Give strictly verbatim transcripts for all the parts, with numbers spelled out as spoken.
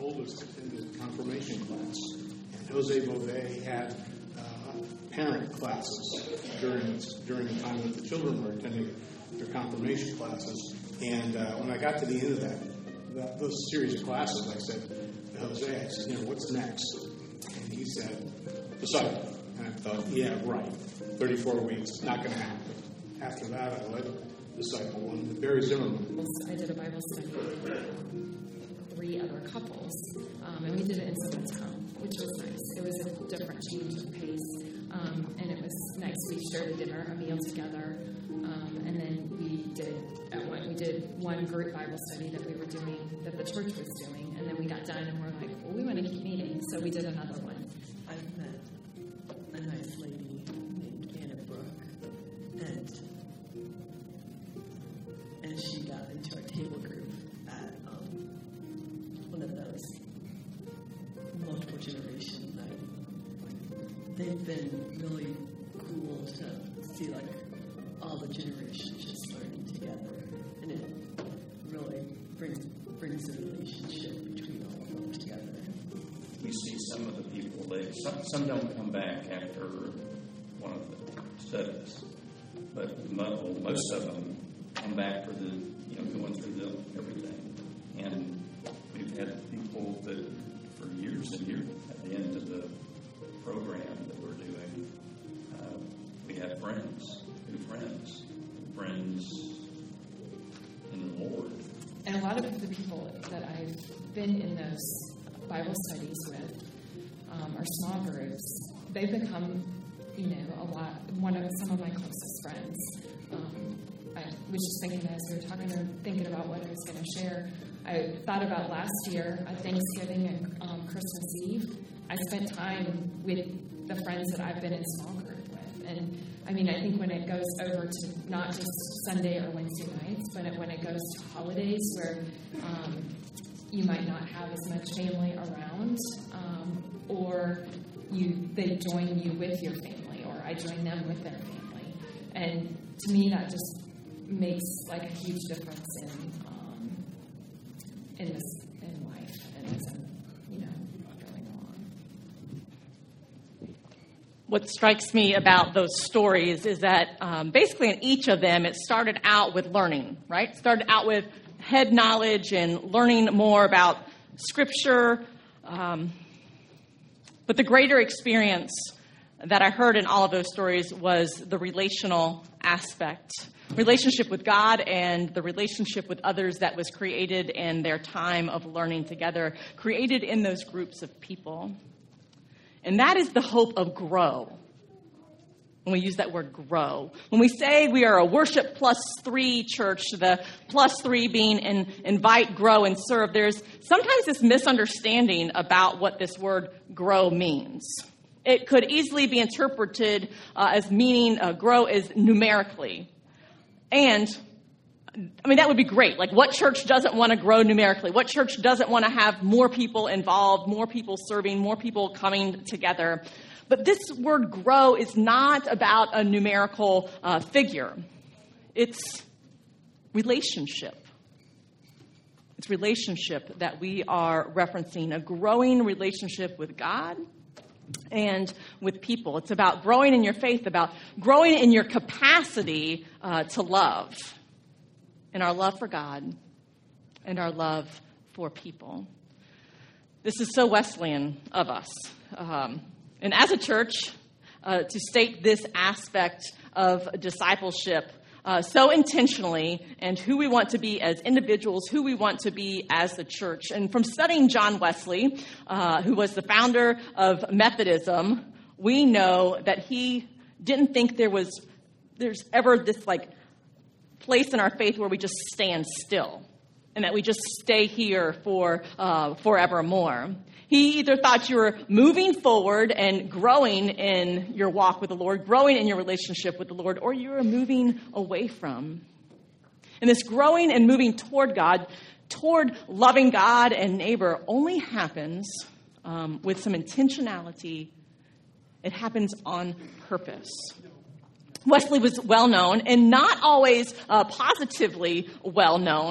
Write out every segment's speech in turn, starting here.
oldest attended confirmation class, and Jose Bove had uh, parent classes during during the time that the children were attending their confirmation classes. And uh, when I got to the end of that, that those series of classes, I said to Jose, I said, you know, what's next? And he said, disciple. And I thought, yeah, right. thirty-four weeks, not going to happen. After that, I led disciple one, Barry Zimmerman. I did a Bible study with three other couples, um, and we did it in someone's home, which was nice. It was a different change of pace, um, and it was nice. We shared a dinner, a meal together, um, and then we did at one, we did one group Bible study that we were doing, that the church was doing, and then we got done and we're like, well, we want to keep meeting, so we did another one. I've met a nice lady named Anna Brooke, and and she got into our table group at um, one of those multiple generation night. They've been really cool to see like all the generations just learning together, and it really brings brings the relationship between all of them together. We see some of the people, they some, some don't come back after one of the studies, but mo- most of them come back for the, you know, going through the everything. And we've had people that for years and years at the end of the program that we're doing, uh, we have friends, new friends, friends in the Lord. And a lot of the people that I've been in those Bible studies with, um, or small groups, they've become, you know, a lot, one of some of my closest friends. Um, I was just thinking as we were talking and thinking about what I was going to share. I thought about last year at Thanksgiving and um, Christmas Eve. I spent time with the friends that I've been in small group with. And I mean, I think when it goes over to not just Sunday or Wednesday nights, but it, when it goes to holidays where um, you might not have as much family around, um, or you they join you with your family, or I join them with their family. And to me, that just makes like a huge difference in um, in this in life and as I'm, you know, going along. What strikes me about those stories is that um, basically in each of them, it started out with learning, right? It started out with head knowledge and learning more about Scripture. Um, but the greater experience that I heard in all of those stories was the relational aspect, relationship with God and the relationship with others that was created in their time of learning together, created in those groups of people. And that is the hope of grow. When we use that word grow. When we say we are a worship plus three church, the plus three being in, invite, grow, and serve, there's sometimes this misunderstanding about what this word grow means. It could easily be interpreted uh, as meaning uh, grow as numerically. And, I mean, that would be great. Like, what church doesn't want to grow numerically? What church doesn't want to have more people involved, more people serving, more people coming together? But this word grow is not about a numerical uh, figure. It's relationship. It's relationship that we are referencing, a growing relationship with God and with people. It's about growing in your faith, about growing in your capacity uh, to love, in our love for God and our love for people. This is so Wesleyan of us. Um, and as a church, uh, to state this aspect of discipleship uh, so intentionally, and who we want to be as individuals, who we want to be as the church. And from studying John Wesley, uh, who was the founder of Methodism, we know that he didn't think there was there's ever this like place in our faith where we just stand still and that we just stay here for uh, forevermore. He either thought you were moving forward and growing in your walk with the Lord, growing in your relationship with the Lord, or you were moving away from. And this growing and moving toward God, toward loving God and neighbor, only happens um, with some intentionality. It happens on purpose. Wesley was well known, and not always uh, positively well known,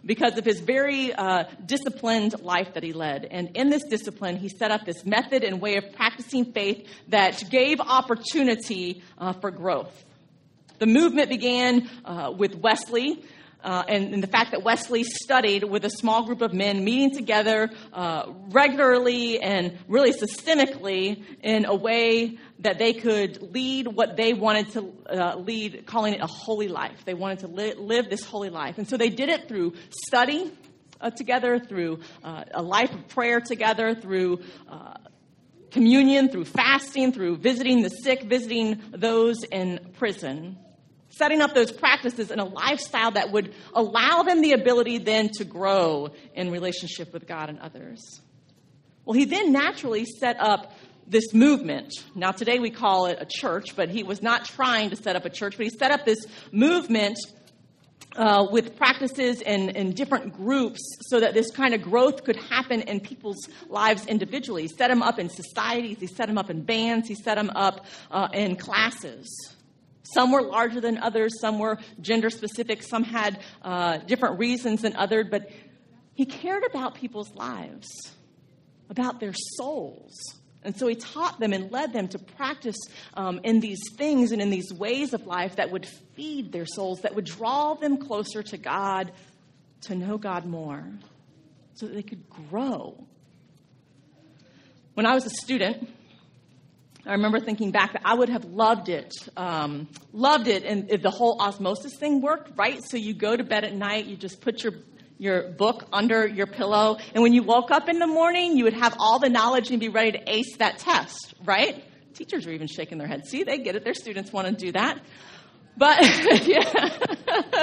because of his very uh, disciplined life that he led. And in this discipline, he set up this method and way of practicing faith that gave opportunity uh, for growth. The movement began uh, with Wesley, uh, and, and the fact that Wesley studied with a small group of men, meeting together uh, regularly and really systemically in a way that they could lead what they wanted to uh, lead, calling it a holy life. They wanted to li- live this holy life. And so they did it through study uh, together, through uh, a life of prayer together, through uh, communion, through fasting, through visiting the sick, visiting those in prison. Setting up those practices in a lifestyle that would allow them the ability then to grow in relationship with God and others. Well, he then naturally set up this movement. Now, today we call it a church, but he was not trying to set up a church, but he set up this movement uh, with practices and, and different groups so that this kind of growth could happen in people's lives individually. He set them up in societies. He set them up in bands. He set them up uh, in classes. Some were larger than others. Some were gender-specific. Some had uh, different reasons than others. But he cared about people's lives, about their souls. And so he taught them and led them to practice um, in these things and in these ways of life that would feed their souls, that would draw them closer to God, to know God more, so that they could grow. When I was a student, I remember thinking back that I would have loved it, um, loved it, and if the whole osmosis thing worked, right? So you go to bed at night, you just put your your book under your pillow, and when you woke up in the morning, you would have all the knowledge and be ready to ace that test, right? Teachers are even shaking their heads. See, they get it. Their students want to do that. But, yeah.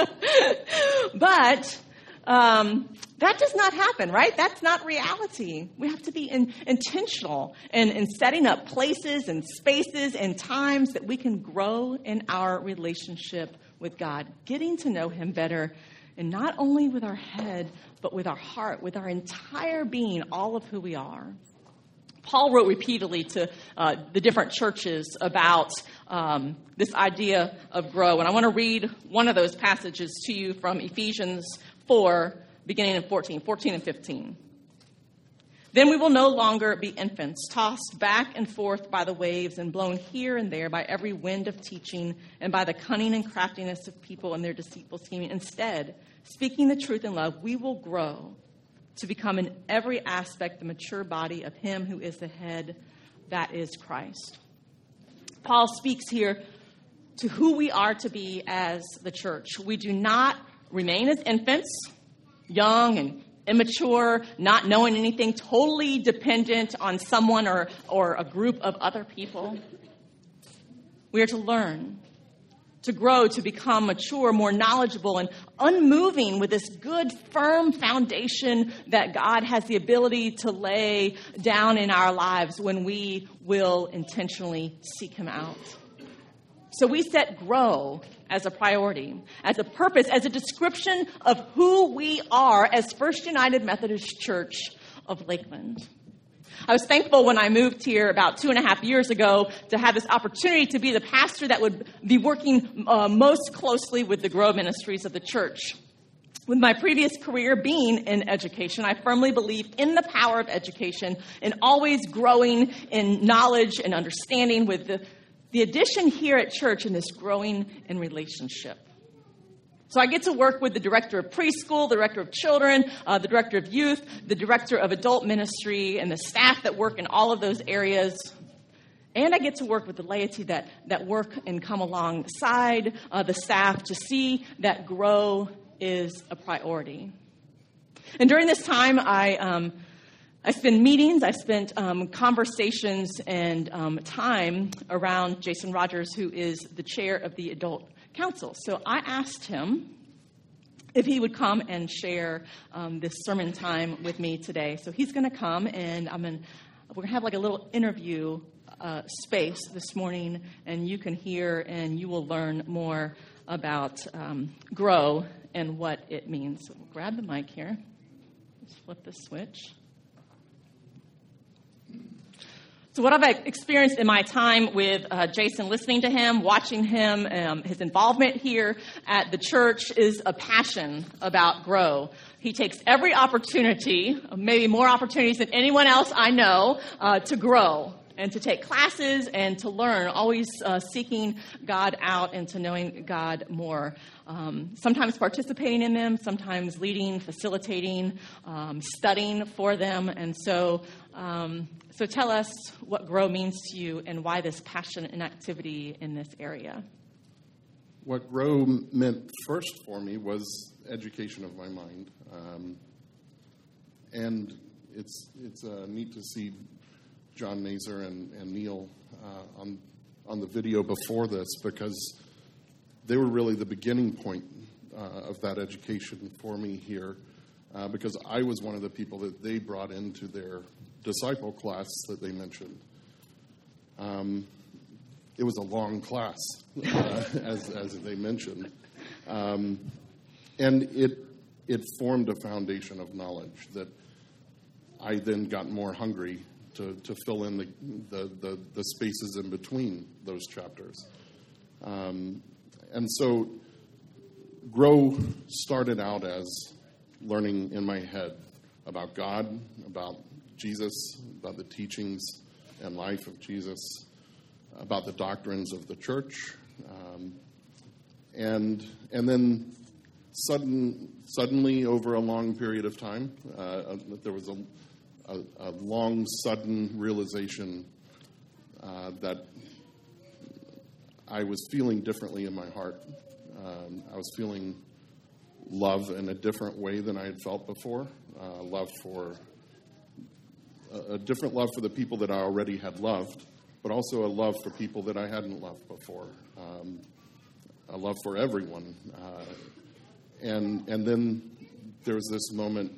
but um, that does not happen, right? That's not reality. We have to be in, intentional in, in setting up places and spaces and times that we can grow in our relationship with God, getting to know him better. And not only with our head, but with our heart, with our entire being, all of who we are. Paul wrote repeatedly to uh, the different churches about um, this idea of grow. And I want to read one of those passages to you from Ephesians four, beginning in fourteen, fourteen and fifteen. Then we will no longer be infants, tossed back and forth by the waves and blown here and there by every wind of teaching and by the cunning and craftiness of people and their deceitful scheming. Instead, speaking the truth in love, we will grow to become in every aspect the mature body of him who is the head, that is Christ. Paul speaks here to who we are to be as the church. We do not remain as infants, young and immature, not knowing anything, totally dependent on someone or, or a group of other people. We are to learn, to grow, to become mature, more knowledgeable, and unmoving with this good, firm foundation that God has the ability to lay down in our lives when we will intentionally seek him out. So we set grow as a priority, as a purpose, as a description of who we are as First United Methodist Church of Lakeland. I was thankful when I moved here about two and a half years ago to have this opportunity to be the pastor that would be working uh, most closely with the Grow ministries of the church. With my previous career being in education, I firmly believe in the power of education and always growing in knowledge and understanding, with the The addition here at church in this growing in relationship. So I get to work with the director of preschool, the director of children, uh, the director of youth, the director of adult ministry, and the staff that work in all of those areas. And I get to work with the laity that, that work and come alongside uh, the staff to see that grow is a priority. And during this time, I... Um, I spent meetings, I spent um, conversations and um, time around Jason Rogers, who is the chair of the Adult Council. So I asked him if he would come and share um, this sermon time with me today. So he's going to come, and I'm gonna, we're going to have like a little interview uh, space this morning, and you can hear and you will learn more about um, grow and what it means. So we'll grab the mic here. Just flip the switch. So what I've experienced in my time with uh, Jason, listening to him, watching him, um, his involvement here at the church is a passion about Grow. He takes every opportunity, maybe more opportunities than anyone else I know, uh, to grow and to take classes and to learn, always uh, seeking God out and to knowing God more. Um, sometimes participating in them, sometimes leading, facilitating, um, studying for them. And so, um, so tell us what Grow means to you and why this passion and activity in this area. What Grow meant first for me was education of my mind. Um, and it's it's uh, neat to see John Mazer and, and Neil uh, on on the video before this, because they were really the beginning point uh, of that education for me here, uh, because I was one of the people that they brought into their disciple class that they mentioned. Um, it was a long class, uh, as as they mentioned, um, and it it formed a foundation of knowledge that I then got more hungry to, to fill in the, the, the, the spaces in between those chapters. Um, and so Grow started out as learning in my head about God, about Jesus, about the teachings and life of Jesus, about the doctrines of the church, um, and and then sudden, suddenly over a long period of time, uh, there was a A, a long, sudden realization uh, that I was feeling differently in my heart. Um, I was feeling love in a different way than I had felt before. Uh, love for a, a different love for the people that I already had loved, but also a love for people that I hadn't loved before. Um, a love for everyone, uh, and and then there was this moment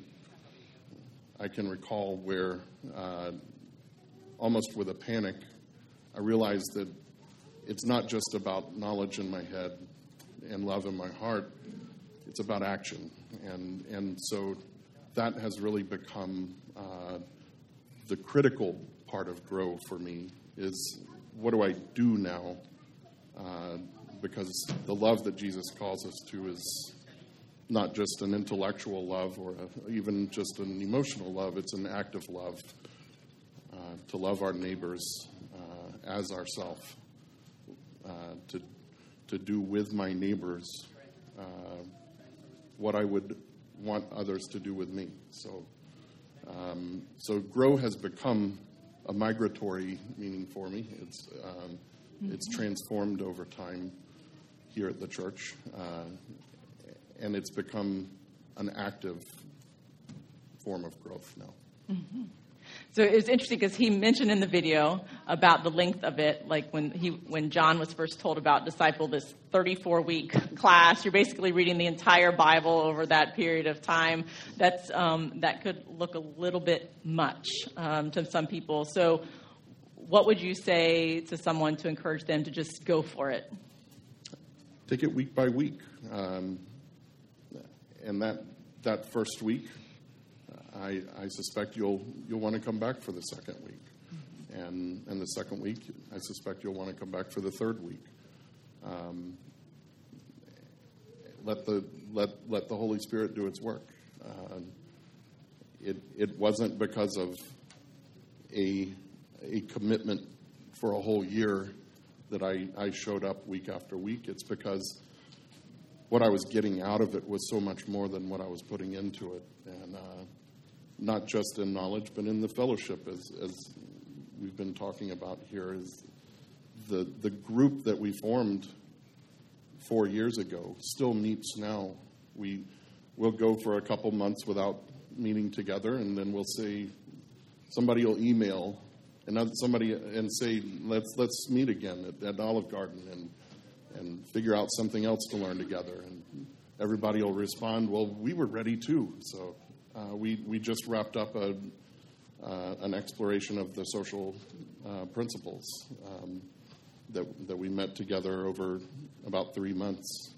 I can recall where, uh, almost with a panic, I realized that it's not just about knowledge in my head and love in my heart, it's about action. And and so that has really become uh, the critical part of Grow for me, is what do I do now? Uh, because the love that Jesus calls us to is not just an intellectual love or a, even just an emotional love. It's an active love, uh, to love our neighbors uh, as ourselves, uh, to to do with my neighbors uh, what I would want others to do with me. So, um, so Grow has become a migratory meaning for me. It's um, mm-hmm. it's transformed over time here at the church. Uh, And it's become an active form of growth now. Mm-hmm. So it was interesting because he mentioned in the video about the length of it, like when he when John was first told about Disciple, this thirty-four week class. You're basically reading the entire Bible over that period of time. That's um, that could look a little bit much um, to some people. So what would you say to someone to encourage them to just go for it? Take it week by week. Um, And that that first week, I, I suspect you'll you'll want to come back for the second week, and and the second week, I suspect you'll want to come back for the third week. Um, let the let let the Holy Spirit do its work. Uh, it it wasn't because of a a commitment for a whole year that I, I showed up week after week. It's because what I was getting out of it was so much more than what I was putting into it. And uh, not just in knowledge, but in the fellowship, as, as we've been talking about here, is the, the group that we formed four years ago still meets now. We, we'll go for a couple months without meeting together, and then we'll say, somebody will email and somebody and say, let's let's meet again at, at Olive Garden and and figure out something else to learn together. And everybody will respond, well, we were ready too. So uh, we, we just wrapped up a, uh, an exploration of the social uh, principles um, that, that we met together over about three months.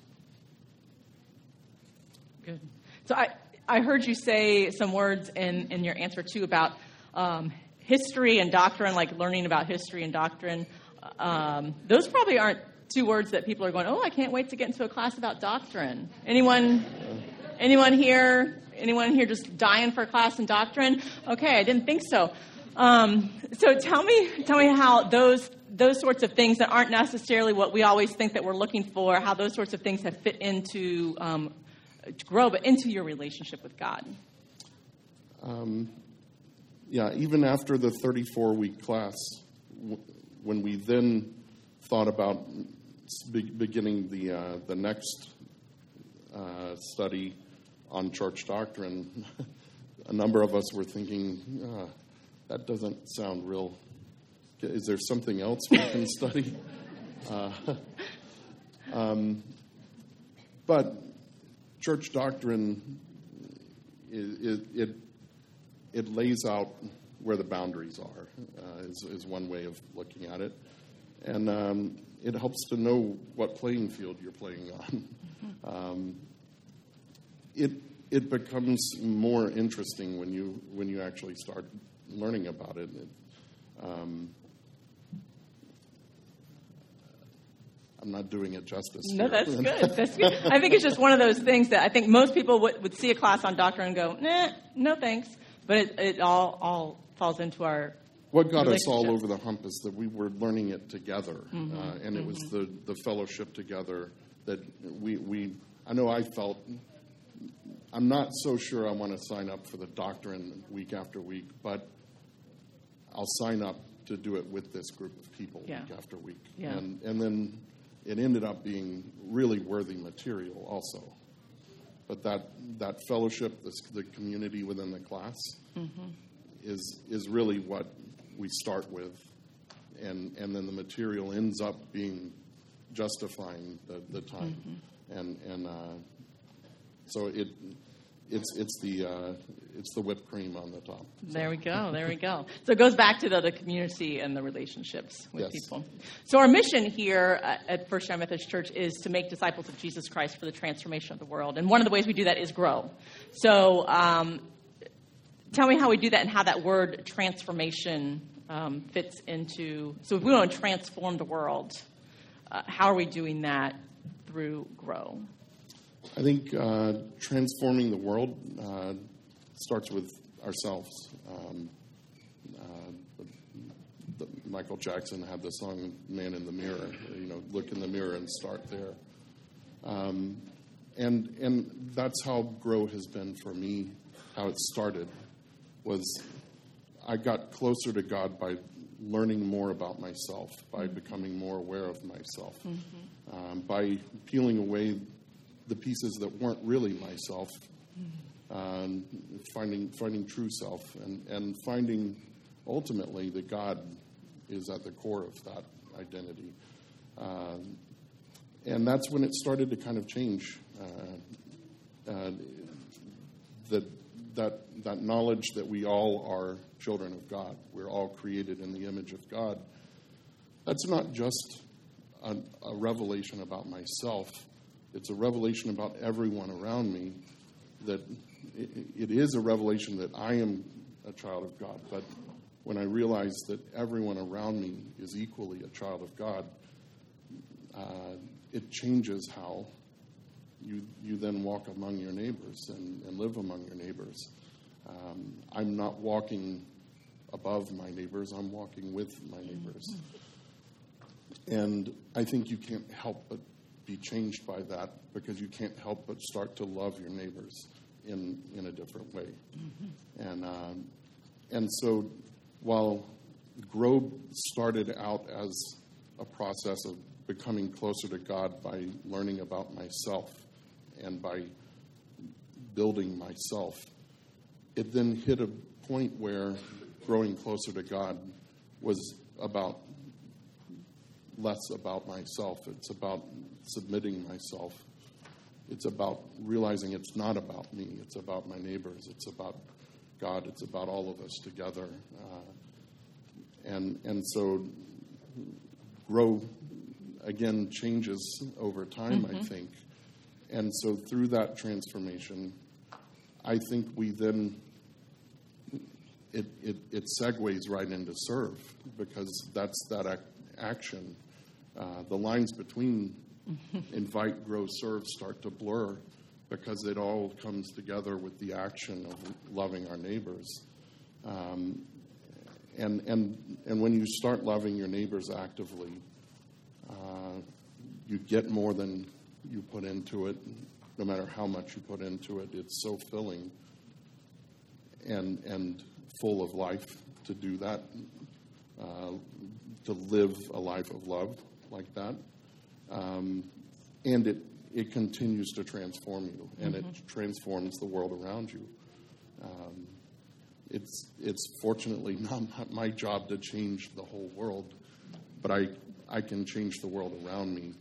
Good. So I, I heard you say some words in, in your answer, too, about um, history and doctrine, like learning about history and doctrine, um, those probably aren't two words that people are going, oh, I can't wait to get into a class about doctrine. Anyone, anyone here, anyone here just dying for a class in doctrine? Okay, I didn't think so. Um, so tell me, tell me how those those sorts of things that aren't necessarily what we always think that we're looking for, how those sorts of things have fit into um, to grow, but into your relationship with God. Um, yeah, even after the thirty-four week class, w- when we then thought about be- beginning the uh, the next uh, study on church doctrine, a number of us were thinking, uh, that doesn't sound real. Is there something else we can study? Uh, um, but church doctrine, it, it, it lays out where the boundaries are, uh, is, is one way of looking at it. And um, it helps to know what playing field you're playing on. Um, it it becomes more interesting when you when you actually start learning about it. it um, I'm not doing it justice. No, here. that's good. That's good. I think it's just one of those things that I think most people would, would see a class on doctrine and go, nah, no thanks. But it, it all all falls into our What got us all relationship. over the hump is that we were learning it together, Mm-hmm. uh, and it was the, the fellowship together that we, we, I know I felt, I'm not so sure I want to sign up for the doctrine week after week, but I'll sign up to do it with this group of people Yeah. week after week. Yeah. And, and then it ended up being really worthy material also. But that, that fellowship, this, the community within the class, Mm-hmm. is is really what we start with, and and then the material ends up being justifying the, the time, Mm-hmm. and and uh, so it it's it's the uh, it's the whipped cream on the top. There we go. There we go. So it goes back to the, the community and the relationships with Yes. people. So our mission here at- at First United Methodist Church is to make disciples of Jesus Christ for the transformation of the world. And one of the ways we do that is grow. So um, tell me how we do that and how that word transformation um, fits into. So if we want to transform the world, uh, how are we doing that through grow? I think uh, transforming the world uh, starts with ourselves. Um, uh, the, the Michael Jackson had the song "Man in the Mirror." You know, look in the mirror and start there. Um, and and that's how grow has been for me. How it started was I got closer to God by learning more about myself, by becoming more aware of myself, mm-hmm. um, by peeling away the pieces that weren't really myself, um, finding finding true self, and, and finding ultimately that God is at the core of that identity. Um, and that's when it started to kind of change. Uh, uh, that that that knowledge that we all are children of God. We're all created in the image of God. That's not just a, a revelation about myself. It's a revelation about everyone around me, that it, it is a revelation that I am a child of God. But when I realize that everyone around me is equally a child of God, uh, it changes how you you then walk among your neighbors and, and live among your neighbors. Um, I'm not walking above my neighbors. I'm walking with my neighbors. And I think you can't help but be changed by that, because you can't help but start to love your neighbors in in a different way. Mm-hmm. And um, and so while Grow started out as a process of becoming closer to God by learning about myself and by building myself, it then hit a point where growing closer to God was about less about myself. It's about submitting myself. It's about realizing it's not about me. It's about my neighbors. It's about God. It's about all of us together. Uh, and and so Grow, again, changes over time, mm-hmm. I think. And so through that transformation, I think we then it, it, it segues right into serve, because that's that ac- action. Uh, the lines between invite, grow, serve start to blur, because it all comes together with the action of loving our neighbors. Um, and, and, and when you start loving your neighbors actively, uh, you get more than you put into it. No matter how much you put into it, it's so filling and and full of life to do that, uh, to live a life of love like that. Um, and it, it continues to transform you, and mm-hmm. it transforms the world around you. Um, it's, it's fortunately not my job to change the whole world, but I, I can change the world around me.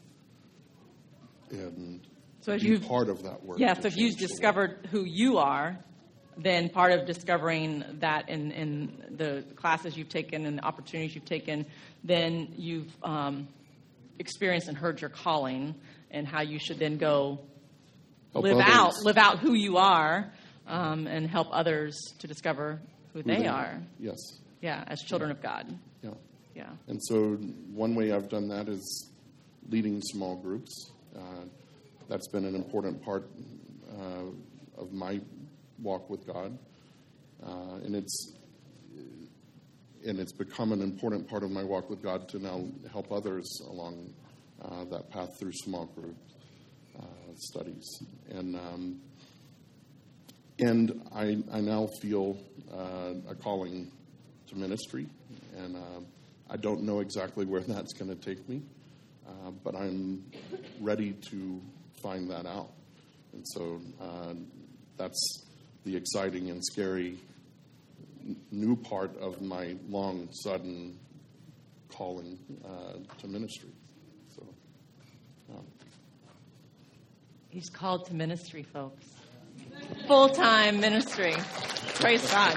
And so as be you've, part of that work. Yeah, so if you've discovered who you are, then part of discovering that in, in the classes you've taken and the opportunities you've taken, then you've um, experienced and heard your calling and how you should then go help live others. out live out who you are um, and help others to discover who, who they, they are. Yes. Yeah, as children yeah. of God. Yeah. Yeah. And so one way I've done that is leading small groups. Uh, that's been an important part uh, of my walk with God, uh, and it's and it's become an important part of my walk with God to now help others along uh, that path through small group uh, studies, and um, and I I now feel uh, a calling to ministry, and uh, I don't know exactly where that's going to take me, uh, but I'm ready to find that out, and so uh, that's the exciting and scary n- new part of my long, sudden calling uh, to ministry. So, um. He's called to ministry, folks. Full-time ministry. Praise God.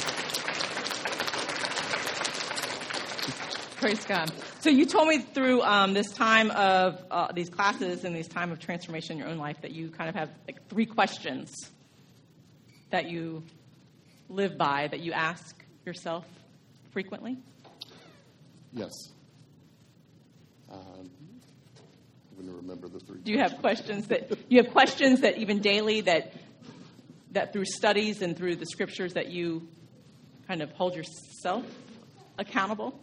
Praise God. So you told me through um, this time of uh, these classes and this time of transformation in your own life that you kind of have like three questions that you live by, that you ask yourself frequently? Yes. Uh, I'm going to remember the three. Do you have questions that you have questions that even daily that that through studies and through the scriptures that you kind of hold yourself accountable?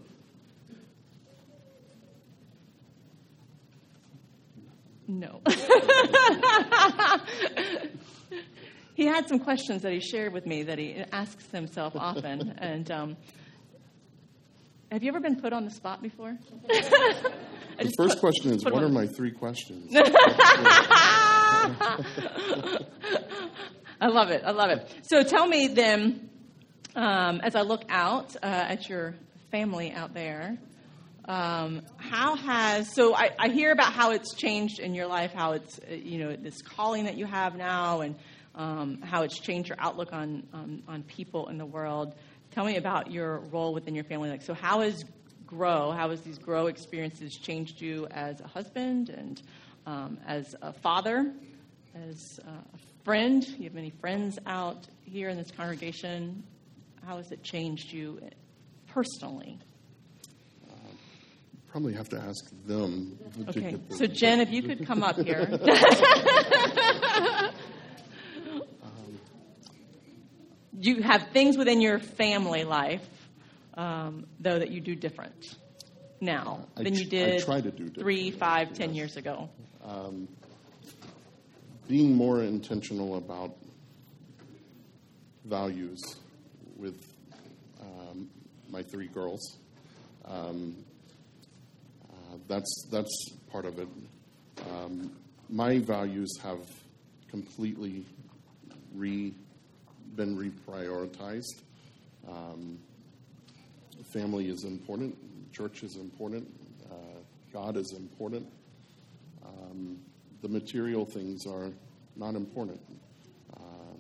No. He had some questions that he shared with me that he asks himself often. And um, have you ever been put on the spot before? The first put, question is, what are my three questions? I love it. I love it. So tell me then, um, as I look out uh, at your family out there, um, how has, so I, I hear about how it's changed in your life, how it's, uh, you know, this calling that you have now, and um, how it's changed your outlook on, on, on people in the world. Tell me about your role within your family. Like, so how has Grow, how has these Grow experiences changed you as a husband and um, as a father, as a friend? You have many friends out here in this congregation. How has it changed you personally? Uh, probably have to ask them. Okay, so Jen, if you could come up here. um, you have things within your family life, um, though, that you do different now I than tr- you did I try to do three, five, ten yes. years ago. Um, being more intentional about values with um, my three girls. Um, uh, that's that's part of it. Um, my values have completely re been reprioritized. Um, family is important. Church is important. Uh, God is important. Um, the material things are not important. Uh,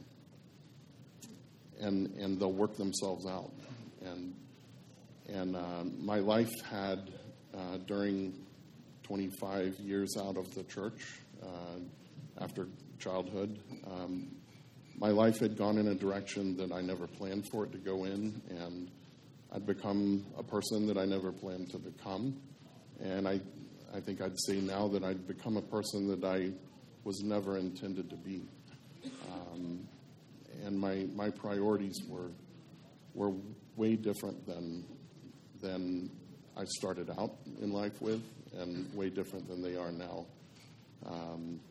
and and they'll work themselves out. And and uh, my life had, uh, during twenty-five years out of the church, uh, after childhood, um, my life had gone in a direction that I never planned for it to go in, and I'd become a person that I never planned to become. And I, I think I'd say now that I'd become a person that I was never intended to be. Um, and my, my priorities were were way different than than I started out in life with, and way different than they are now. Um,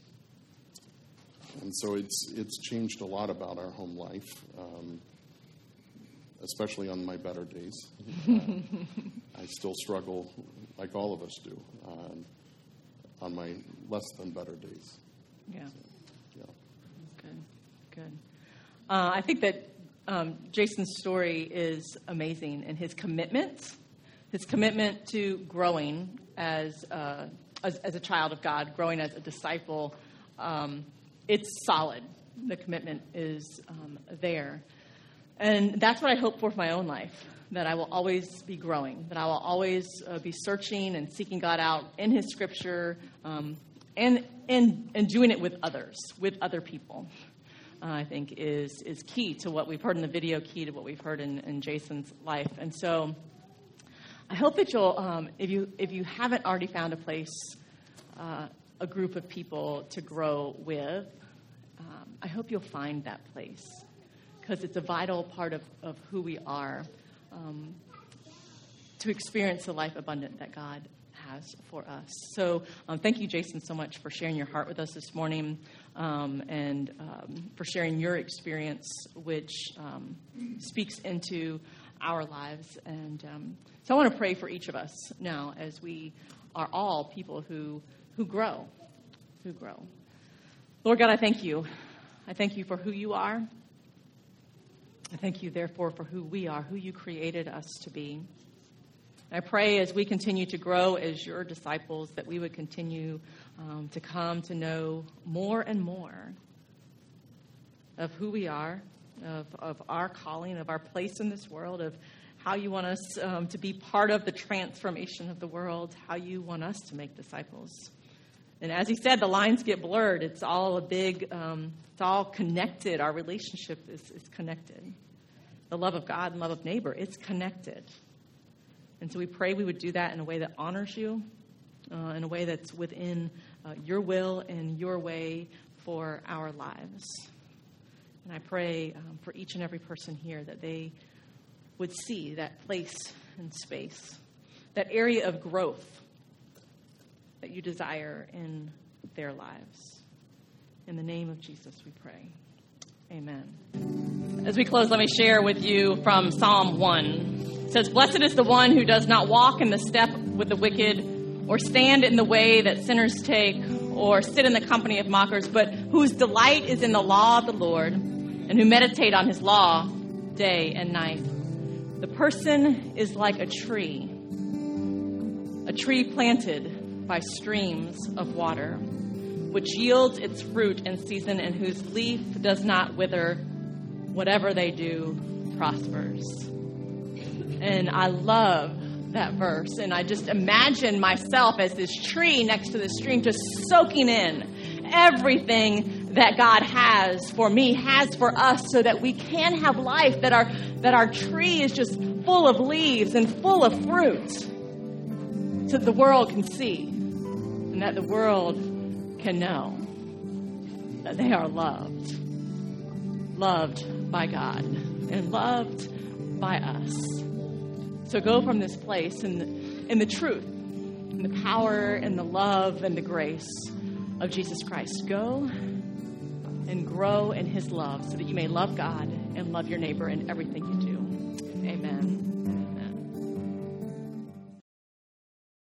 and so it's it's changed a lot about our home life, um, especially on my better days. Uh, I still struggle, like all of us do, um, on my less than better days. Yeah. So, yeah. Good. Good. Uh, I think that um, Jason's story is amazing, and his commitment, his commitment to growing as uh, as, as a child of God, growing as a disciple, um, it's solid. The commitment is um, there. And that's what I hope for for my own life, that I will always be growing, that I will always uh, be searching and seeking God out in his scripture, um, and, and, and doing it with others, with other people, uh, I think is, is key to what we've heard in the video, key to what we've heard in, in Jason's life. And so I hope that you'll, um, if you if you haven't already found a place, uh, a group of people to grow with, um, I hope you'll find that place, because it's a vital part of, of who we are, um, to experience the life abundant that God has for us. So um, thank you, Jason, so much for sharing your heart with us this morning, um, and um, for sharing your experience, which um, speaks into our lives. And um, so I want to pray for each of us now, as we are all people who who grow, who grow. Lord God, I thank you. I thank you for who you are. I thank you, therefore, for who we are, who you created us to be. I pray as we continue to grow as your disciples, that we would continue um, to come to know more and more of who we are, of, of our calling, of our place in this world, of how you want us um, to be part of the transformation of the world, how you want us to make disciples. And as he said, the lines get blurred. It's all a big, um, it's all connected. Our relationship is, is connected. The love of God and love of neighbor, it's connected. And so we pray we would do that in a way that honors you, uh, in a way that's within uh, your will and your way for our lives. And I pray um, for each and every person here that they would see that place and space, that area of growth that you desire in their lives. In the name of Jesus, we pray. Amen. As we close, let me share with you from Psalm one. It says, "Blessed is the one who does not walk in the step with the wicked, or stand in the way that sinners take, or sit in the company of mockers, but whose delight is in the law of the Lord, and who meditate on his law day and night. The person is like a tree, a tree planted by streams of water, which yields its fruit in season, and whose leaf does not wither. Whatever they do prospers." And I love that verse. And I just imagine myself as this tree next to the stream, just soaking in everything that God has for me, has for us, so that we can have life, that our that our tree is just full of leaves and full of fruit, so that the world can see, and that the world can know that they are loved. Loved by God and loved by us. So go from this place in the, in the truth, in the power and the love and the grace of Jesus Christ. Go and grow in his love, so that you may love God and love your neighbor in everything you do.